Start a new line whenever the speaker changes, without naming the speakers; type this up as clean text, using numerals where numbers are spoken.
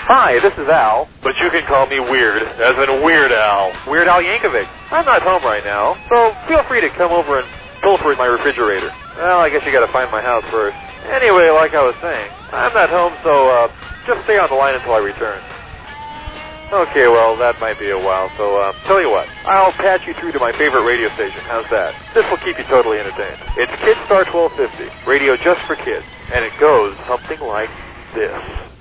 Hi, this is Al.
But you can call me Weird, as in Weird Al.
Weird Al Yankovic. I'm not home right now, so feel free to come over and pilfer in my refrigerator. Well, I guess you gotta find my house first. Anyway, like I was saying, I'm not home, so just stay on the line until I return. Okay, well, that might be a while, so tell you what, I'll patch you through to my favorite radio station. How's that? This will keep you totally entertained. It's Kidstar 1250, radio just for kids, and it goes something like this.